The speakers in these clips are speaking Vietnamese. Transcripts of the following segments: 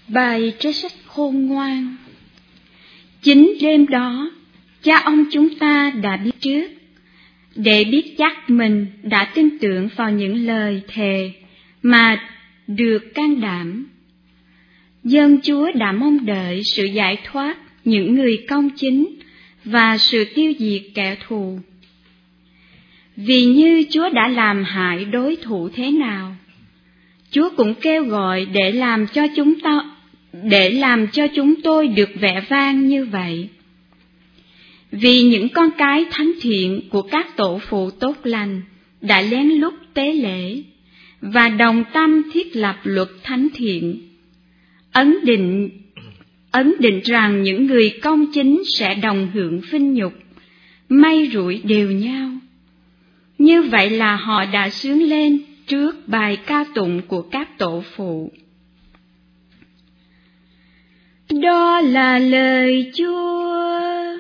Bài trích sách khôn ngoan. Chính đêm đó, cha ông chúng ta đã biết trước, để biết chắc mình đã tin tưởng vào những lời thề mà được can đảm. Dân Chúa đã mong đợi sự giải thoát những người công chính và sự tiêu diệt kẻ thù. Vì như Chúa đã làm hại đối thủ thế nào, Chúa cũng kêu gọi để làm cho chúng tôi được vẻ vang như vậy. Vì những con cái thánh thiện của các tổ phụ tốt lành đã lén lút tế lễ và đồng tâm thiết lập luật thánh thiện, ấn định rằng những người công chính sẽ đồng hưởng vinh nhục, may rủi đều nhau. Như vậy là họ đã xướng lên trước bài ca tụng của các tổ phụ. Đó là lời Chúa.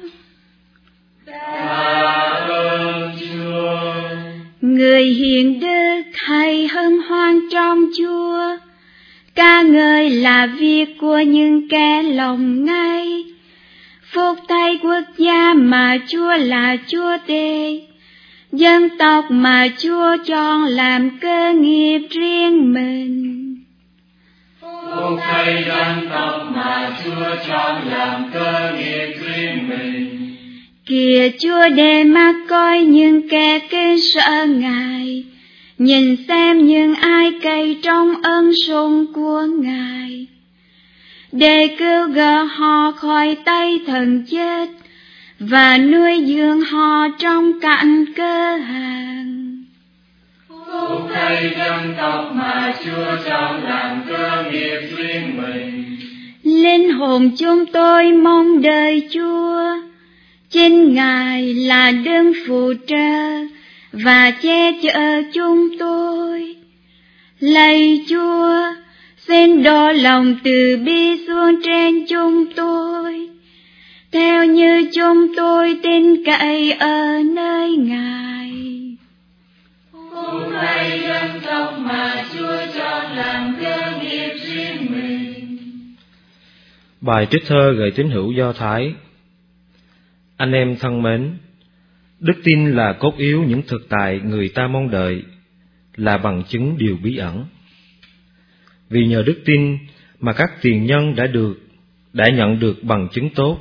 Tạ ơn Chúa. Người hiền đức hãy hân hoan trong Chúa, ca ngợi là việc của những kẻ lòng ngay. Phúc thay quốc gia mà Chúa là Chúa tể, dân tộc mà Chúa chọn làm cơ nghiệp riêng mình. Phúc thay dân tộc mà Chúa chọn làm cơ nghiệp riêng mình. Kìa Chúa để mắt coi những kẻ kính sợ Ngài, nhìn xem những ai cậy trong ân sủng của Ngài, để cứu gỡ họ khỏi tay thần chết và nuôi dưỡng họ trong cảnh cơ hàng. Phúc thay dân tộc mà Chúa chọn làm cơ nghiệp riêng mình. Linh hồn chúng tôi mong đợi Chúa, chính Ngài là đấng phù trợ và che chở chúng tôi. Lạy Chúa, xin đổ lòng từ bi xuống trên chúng tôi, theo như chúng tôi tin cậy ở nơi Ngài. Phúc thay dân tộc mà Chúa chọn làm cơ nghiệp riêng mình. Bài trích thơ gửi tín hữu Do Thái. Anh em thân mến, đức tin là cốt yếu những thực tại người ta mong đợi, là bằng chứng điều bí ẩn. Vì nhờ đức tin mà các tiền nhân đã nhận được bằng chứng tốt.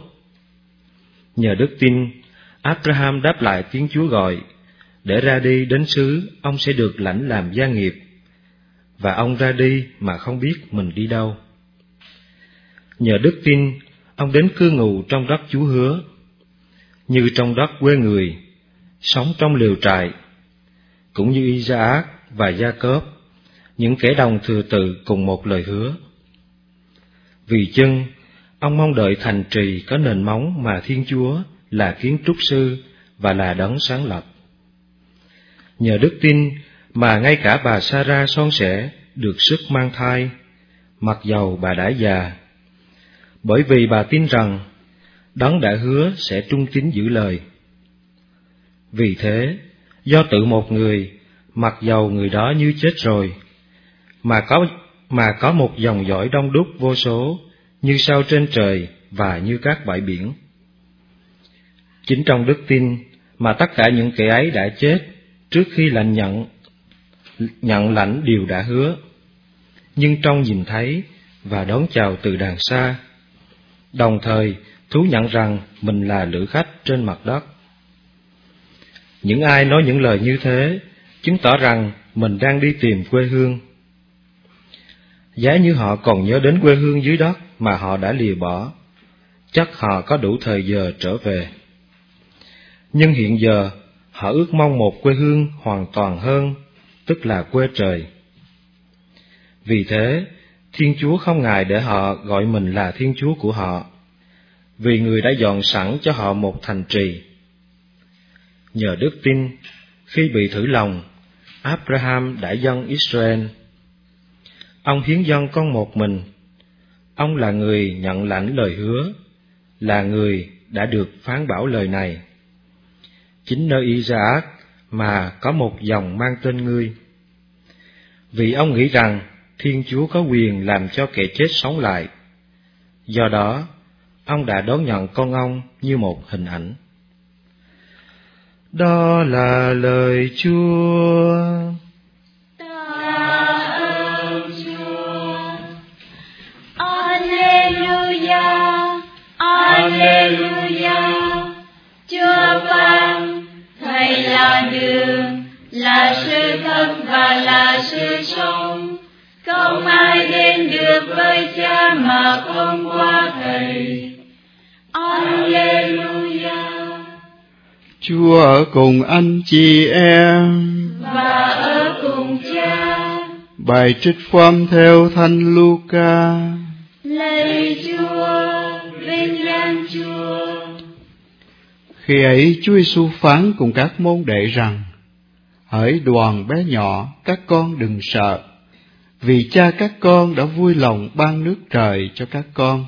Nhờ đức tin, Abraham đáp lại tiếng Chúa gọi, để ra đi đến xứ ông sẽ được lãnh làm gia nghiệp, và ông ra đi mà không biết mình đi đâu. Nhờ đức tin, ông đến cư ngụ trong đất Chúa hứa, như trong đất quê người, sống trong lều trại, cũng như Isaac và Jacob, những kẻ đồng thừa tự cùng một lời hứa. Vì chưng, ông mong đợi thành trì có nền móng mà Thiên Chúa là kiến trúc sư và là đấng sáng lập. Nhờ đức tin mà ngay cả bà Sarah son sẻ được sức mang thai, mặc dầu bà đã già, bởi vì bà tin rằng đấng đã hứa sẽ trung tín giữ lời. Vì thế, do tự một người, mặc dầu người đó như chết rồi, mà có một dòng dõi đông đúc vô số, như sao trên trời và như các bãi biển. Chính trong đức tin mà tất cả những kẻ ấy đã chết trước khi nhận lãnh điều đã hứa, nhưng trong nhìn thấy và đón chào từ đàng xa, đồng thời thú nhận rằng mình là lữ khách trên mặt đất. Những ai nói những lời như thế chứng tỏ rằng mình đang đi tìm quê hương. Giá như họ còn nhớ đến quê hương dưới đất mà họ đã lìa bỏ, chắc họ có đủ thời giờ trở về. Nhưng hiện giờ họ ước mong một quê hương hoàn toàn hơn, tức là quê trời. Vì thế, Thiên Chúa không ngại để họ gọi mình là Thiên Chúa của họ, vì Người đã dọn sẵn cho họ một thành trì. Nhờ đức tin, khi bị thử lòng, Abraham đã dâng Israel. Ông hiến dâng con một mình. Ông là người nhận lãnh lời hứa, là người đã được phán bảo lời này. Chính nơi Isaac mà có một dòng mang tên ngươi. Vì ông nghĩ rằng Thiên Chúa có quyền làm cho kẻ chết sống lại, Do đó, ông đã đón nhận con ông như một hình ảnh. Đó là lời Chúa. Ta ơn Chúa. Alleluia, Alleluia. Chúa phán, Thầy là đường, là sự thật và là sự sống. Không ai đến được với Cha mà không qua Thầy. Alleluia. Chúa ở cùng anh chị em và ở cùng Cha. Bài trích phàm theo Thánh Luca. Lạy Chúa, vinh danh Chúa. Khi ấy Chúa Giêsu phán cùng các môn đệ rằng: Hỡi đoàn bé nhỏ, các con đừng sợ, vì Cha các con đã vui lòng ban nước trời cho các con.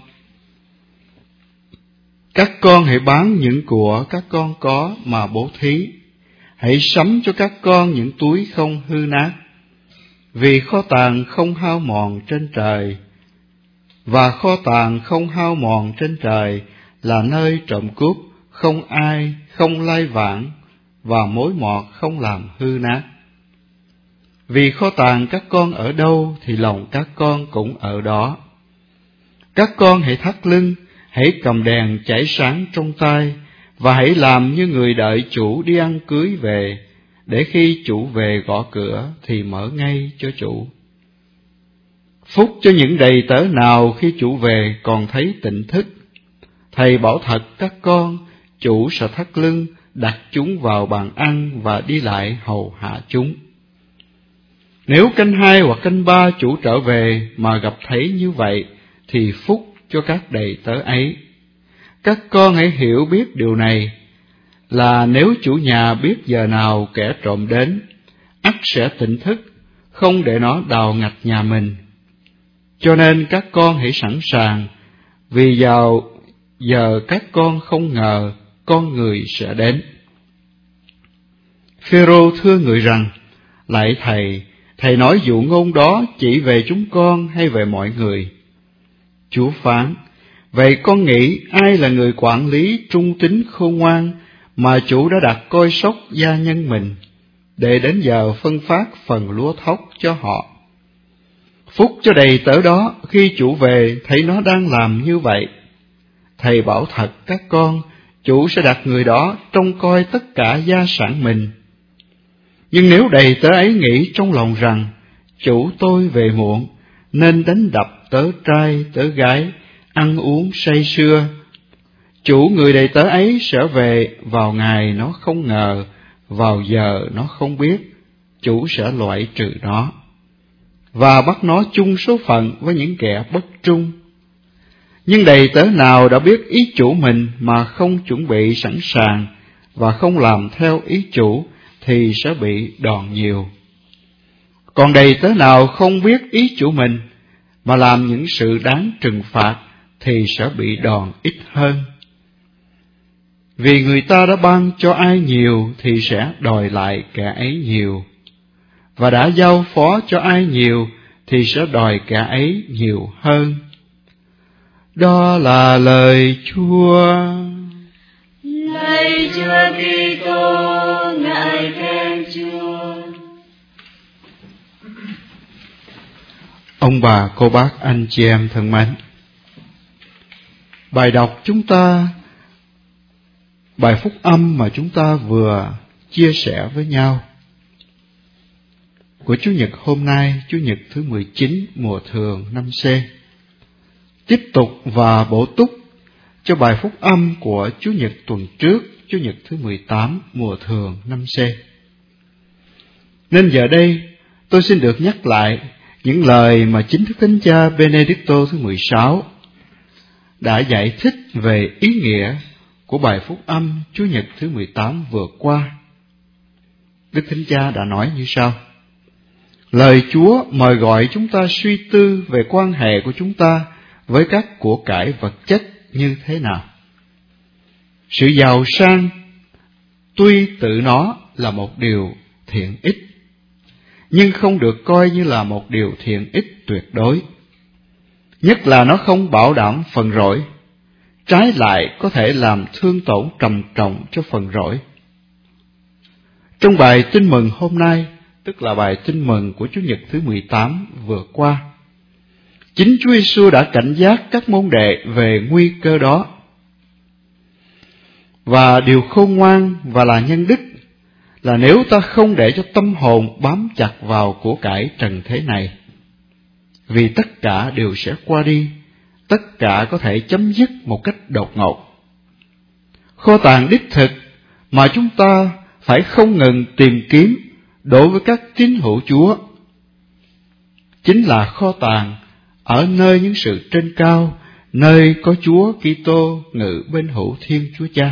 Các con hãy bán những của các con có mà bố thí, hãy sắm cho các con những túi không hư nát, vì kho tàng không hao mòn trên trời, và kho tàng không hao mòn trên trời là nơi trộm cướp không lai vãng, và mối mọt không làm hư nát. Vì kho tàng các con ở đâu thì lòng các con cũng ở đó. Các con hãy thắt lưng, hãy cầm đèn chảy sáng trong tay, và hãy làm như người đợi chủ đi ăn cưới về, để khi chủ về gõ cửa thì mở ngay cho chủ. Phúc cho những đầy tớ nào khi chủ về còn thấy tỉnh thức. Thầy bảo thật các con, chủ sẽ thắt lưng, đặt chúng vào bàn ăn và đi lại hầu hạ chúng. Nếu canh 2 hoặc canh 3 chủ trở về mà gặp thấy như vậy, thì phúc cho các đầy tớ ấy. Các con hãy hiểu biết điều này, là nếu chủ nhà biết giờ nào kẻ trộm đến, ắt sẽ tỉnh thức, không để nó đào ngạch nhà mình. Cho nên các con hãy sẵn sàng, vì vào giờ các con không ngờ con người sẽ đến. Phêrô thưa người rằng: Lạy thầy nói dụ ngôn đó chỉ về chúng con hay về mọi người? Chúa phán: Vậy con nghĩ ai là người quản lý trung tín khôn ngoan mà chủ đã đặt coi sóc gia nhân mình, để đến giờ phân phát phần lúa thóc cho họ? Phúc cho đầy tớ đó, khi chủ về thấy nó đang làm như vậy. Thầy bảo thật các con, chủ sẽ đặt người đó trông coi tất cả gia sản mình. Nhưng nếu đầy tớ ấy nghĩ trong lòng rằng: Chủ tôi về muộn, nên đánh đập tớ trai tớ gái, ăn uống say sưa, chủ người đầy tớ ấy sẽ về vào ngày nó không ngờ, vào giờ nó không biết. Chủ sẽ loại trừ nó và bắt nó chung số phận với những kẻ bất trung. Nhưng đầy tớ nào đã biết ý chủ mình mà không chuẩn bị sẵn sàng và không làm theo ý chủ thì sẽ bị đòn nhiều. Còn đầy tớ nào không biết ý chủ mình mà làm những sự đáng trừng phạt thì sẽ bị đòn ít hơn. Vì người ta đã ban cho ai nhiều thì sẽ đòi lại kẻ ấy nhiều, và đã giao phó cho ai nhiều thì sẽ đòi kẻ ấy nhiều hơn. Đó là lời Chúa. Lạy Chúa Kitô, ngợi khen Chúa. Ông bà, cô bác, anh chị em thân mến, bài phúc âm mà chúng ta vừa chia sẻ với nhau của Chủ nhật hôm nay, Chủ nhật thứ 19 mùa thường năm C, tiếp tục và bổ túc cho bài phúc âm của Chủ nhật tuần trước, Chủ nhật thứ 18 mùa thường năm C. Nên giờ đây tôi xin được nhắc lại những lời mà chính Đức Thánh Cha Benedicto thứ 16 đã giải thích về ý nghĩa của bài phúc âm Chủ nhật thứ 18 vừa qua. Đức Thánh Cha đã nói như sau: Lời Chúa mời gọi chúng ta suy tư về quan hệ của chúng ta với các của cải vật chất như thế nào. Sự giàu sang tuy tự nó là một điều thiện ích, nhưng không được coi như là một điều thiện ích tuyệt đối. nhất là nó không bảo đảm phần rỗi, trái lại có thể làm thương tổn trầm trọng cho phần rỗi. Trong bài tin mừng hôm nay, tức là bài tin mừng của Chủ nhật thứ 18 vừa qua, chính Chúa Giêsu đã cảnh giác các môn đệ về nguy cơ đó. Và điều khôn ngoan và là nhân đức là nếu ta không để cho tâm hồn bám chặt vào của cải trần thế này, vì tất cả đều sẽ qua đi, tất cả có thể chấm dứt một cách đột ngột. Kho tàng đích thực mà chúng ta phải không ngừng tìm kiếm đối với các tín hữu Chúa chính là kho tàng ở nơi những sự trên cao, nơi có Chúa Kitô ngự bên hữu Thiên Chúa Cha.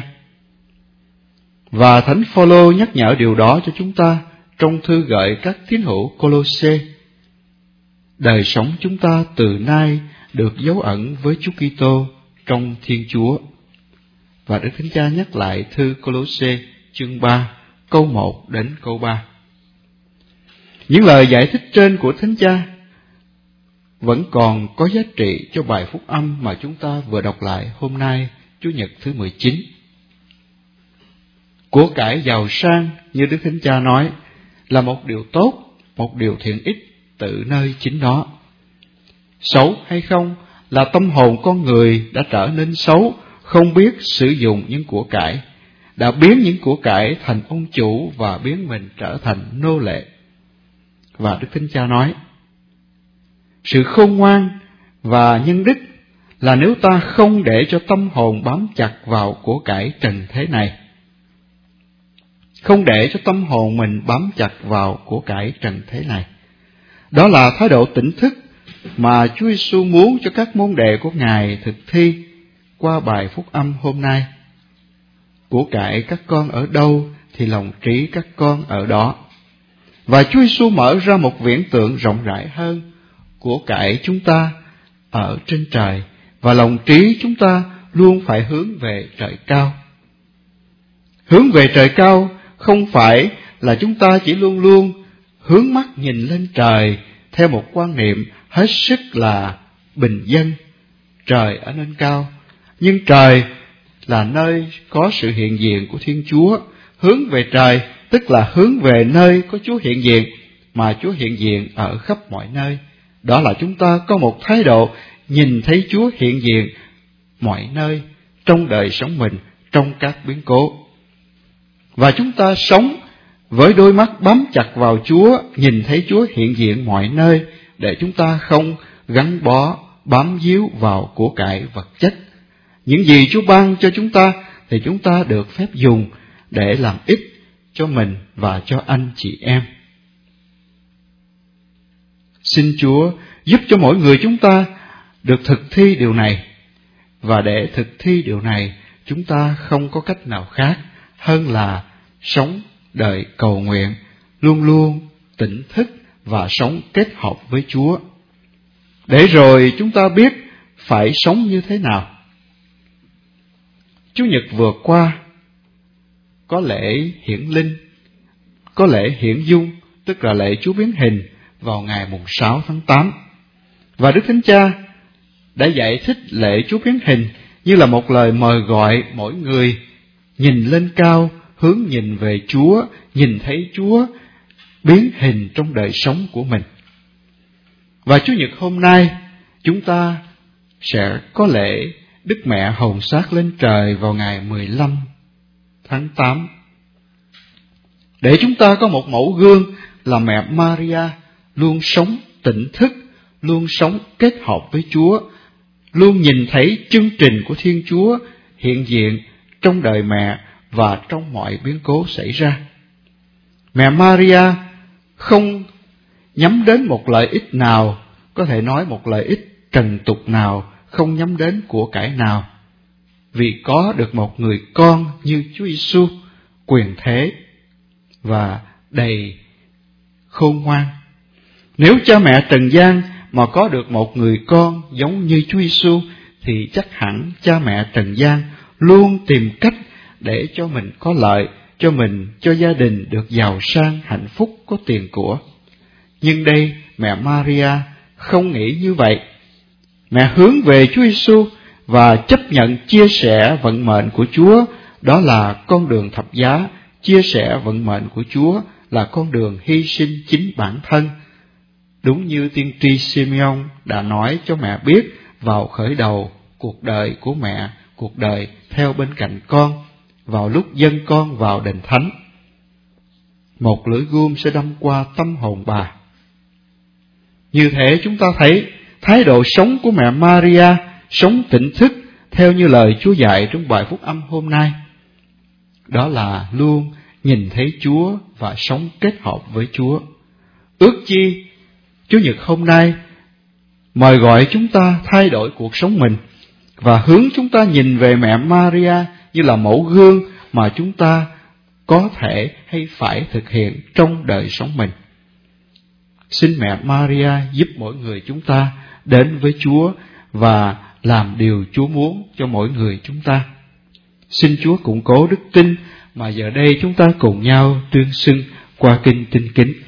Và Thánh Phaolô nhắc nhở điều đó cho chúng ta trong thư gửi các tín hữu Cô-lô-sê. Đời sống chúng ta từ nay được dấu ẩn với Chúa Kitô trong Thiên Chúa. Và Đức Thánh Cha nhắc lại thư Cô-lô-sê chương 3, câu 1 đến câu 3. Những lời giải thích trên của Thánh Cha vẫn còn có giá trị cho bài phúc âm mà chúng ta vừa đọc lại hôm nay, Chủ nhật thứ 19. Của cải giàu sang, như Đức Thánh Cha nói, là một điều tốt, một điều thiện ích từ nơi chính nó. Xấu hay không là tâm hồn con người đã trở nên xấu, không biết sử dụng những của cải, đã biến những của cải thành ông chủ và biến mình trở thành nô lệ. Và Đức Thánh Cha nói, sự khôn ngoan và nhân đức là nếu ta không để cho tâm hồn bám chặt vào của cải trần thế này, không để cho tâm hồn mình bám chặt vào của cải trần thế này. Đó là thái độ tỉnh thức mà Chúa Giêsu muốn cho các môn đệ của Ngài thực thi qua bài phúc âm hôm nay. Của cải các con ở đâu thì lòng trí các con ở đó. Và Chúa Giêsu mở ra một viễn tượng rộng rãi hơn. Của cải chúng ta ở trên trời và lòng trí chúng ta luôn phải hướng về trời cao. Hướng về trời cao không phải là chúng ta chỉ luôn luôn hướng mắt nhìn lên trời theo một quan niệm hết sức là bình dân, trời ở nơi cao, nhưng trời là nơi có sự hiện diện của Thiên Chúa. Hướng về trời tức là hướng về nơi có Chúa hiện diện, mà Chúa hiện diện ở khắp mọi nơi. Đó là chúng ta có một thái độ nhìn thấy Chúa hiện diện mọi nơi trong đời sống mình, trong các biến cố. Và chúng ta sống với đôi mắt bám chặt vào Chúa, nhìn thấy Chúa hiện diện mọi nơi, để chúng ta không gắn bó, bám víu vào của cải vật chất. Những gì Chúa ban cho chúng ta thì chúng ta được phép dùng để làm ích cho mình và cho anh chị em. Xin Chúa giúp cho mỗi người chúng ta được thực thi điều này. Và để thực thi điều này, chúng ta không có cách nào khác hơn là sống đời cầu nguyện, luôn luôn tỉnh thức và sống kết hợp với Chúa. Để rồi chúng ta biết phải sống như thế nào. Chủ nhật vừa qua có lễ hiển linh, có lễ hiển dung, tức là lễ Chúa biến hình vào ngày mùng 6 tháng 8. Và Đức Thánh Cha đã giải thích lễ Chúa biến hình như là một lời mời gọi mỗi người nhìn lên cao, hướng nhìn về Chúa, nhìn thấy Chúa biến hình trong đời sống của mình. Và Chủ nhật hôm nay chúng ta sẽ có lễ Đức Mẹ hồng xác lên trời vào ngày 15 tháng 8. Để chúng ta có một mẫu gương là mẹ Maria luôn sống tỉnh thức, luôn sống kết hợp với Chúa, luôn nhìn thấy chương trình của Thiên Chúa hiện diện trong đời mẹ và trong mọi biến cố xảy ra. Mẹ Maria không nhắm đến một lợi ích nào, có thể nói một lợi ích trần tục nào, không nhắm đến của cải nào, vì có được một người con như Chúa Giêsu quyền thế và đầy khôn ngoan. Nếu cha mẹ trần gian mà có được một người con giống như Chúa Giêsu thì chắc hẳn cha mẹ trần gian luôn tìm cách để cho mình có lợi, cho mình, cho gia đình được giàu sang, hạnh phúc, có tiền của. Nhưng đây mẹ Maria không nghĩ như vậy. Mẹ hướng về Chúa Giêsu và chấp nhận chia sẻ vận mệnh của Chúa, đó là con đường thập giá. Chia sẻ vận mệnh của Chúa là con đường hy sinh chính bản thân, đúng như tiên tri Simeon đã nói cho mẹ biết vào khởi đầu cuộc đời của mẹ, cuộc đời theo bên cạnh con, vào lúc dâng con vào đền thánh. Một lưỡi gươm sẽ đâm qua tâm hồn bà. Như thế chúng ta thấy thái độ sống của mẹ Maria, sống tỉnh thức theo như lời Chúa dạy trong bài phúc âm hôm nay, đó là luôn nhìn thấy Chúa và sống kết hợp với Chúa. Ước chi Chủ nhật hôm nay mời gọi chúng ta thay đổi cuộc sống mình và hướng chúng ta nhìn về mẹ Maria như là mẫu gương mà chúng ta có thể hay phải thực hiện trong đời sống mình. Xin mẹ Maria giúp mỗi người chúng ta đến với Chúa và làm điều Chúa muốn cho mỗi người chúng ta. Xin Chúa củng cố đức tin mà giờ đây chúng ta cùng nhau tuyên xưng qua kinh Tin Kính.